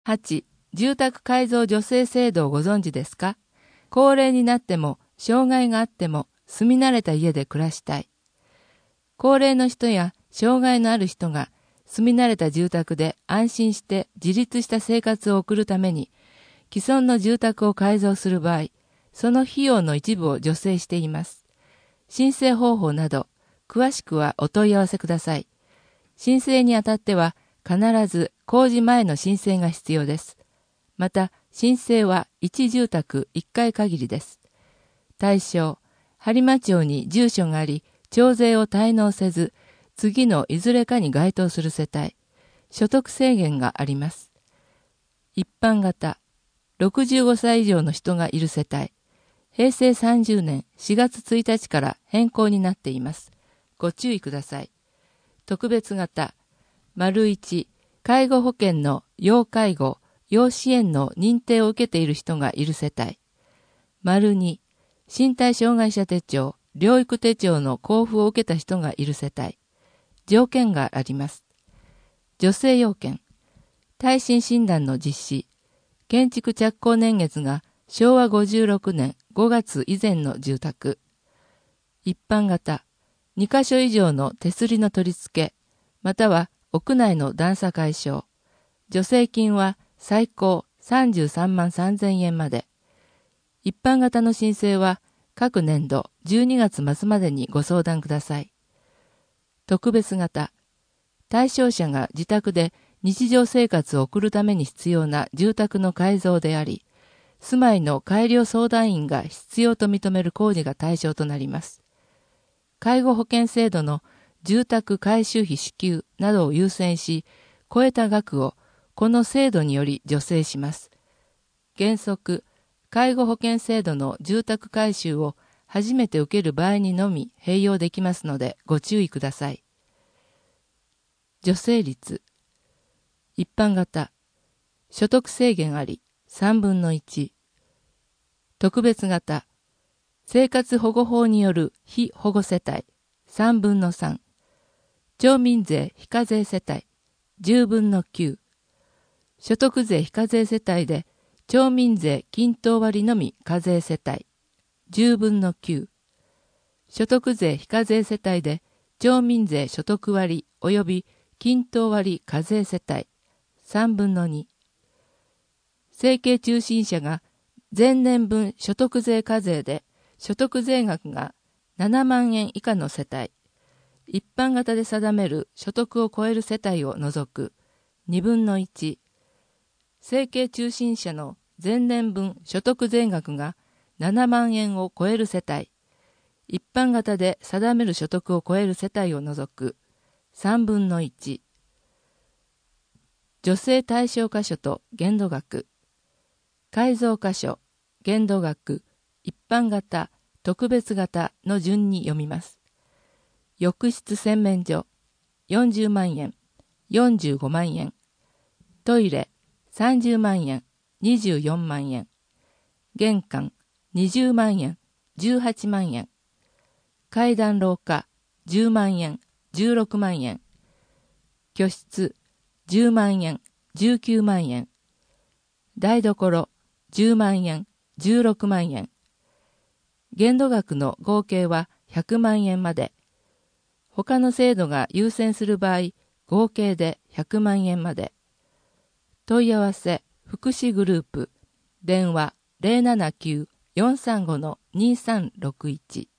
8、住宅改造助成制度をご存知ですか？高齢になっても、障害があっても、住み慣れた家で暮らしたい。高齢の人や障害のある人が、住み慣れた住宅で安心して自立した生活を送るために、既存の住宅を改造する場合、その費用の一部を助成しています。申請方法など、詳しくはお問い合わせください。申請にあたっては、必ず工事前の申請が必要です。また、申請は1住宅1回限りです。対象、播磨町に住所があり、徴税を滞納せず、次のいずれかに該当する世帯、所得制限があります。一般型、65歳以上の人がいる世帯、平成30年4月1日から変更になっています。ご注意ください。特別型、1、介護保険の要介護、要支援の認定を受けている人がいる世帯。2、身体障害者手帳、療育手帳の交付を受けた人がいる世帯。条件があります。助成要件。耐震診断の実施。建築着工年月が昭和56年5月以前の住宅。一般型。2カ所以上の手すりの取り付け、または屋内の段差解消。助成金は最高33万3000円まで。一般型の申請は各年度12月末までにご相談ください。特別型。対象者が自宅で日常生活を送るために必要な住宅の改造であり、住まいの改良相談員が必要と認める工事が対象となります。介護保険制度の住宅改修費支給などを優先し、超えた額をこの制度により助成します。原則、介護保険制度の住宅改修を初めて受ける場合にのみ併用できますのでご注意ください。助成率。一般型。所得制限あり3分の1。特別型。生活保護法による被保護世帯3分の3。町民税非課税世帯10分の9。所得税非課税世帯で町民税均等割のみ課税世帯10分の9。所得税非課税世帯で町民税所得割及び均等割課税世帯3分の2。生計中心者が前年分所得税課税で所得税額が7万円以下の世帯、一般型で定める所得を超える世帯を除く2分の1。生計中心者の前年分所得税額が7万円を超える世帯、一般型で定める所得を超える世帯を除く3分の1。助成対象箇所と限度額。改造箇所、限度額、一般型、特別型の順に読みます。浴室洗面所、40万円、45万円。トイレ、30万円、24万円。玄関、20万円、18万円。階段廊下、10万円、16万円。居室、10万円、19万円。台所、10万円、16万円。限度額の合計は100万円まで。他の制度が優先する場合、合計で100万円まで。問い合わせ、福祉グループ、電話 079-435-2361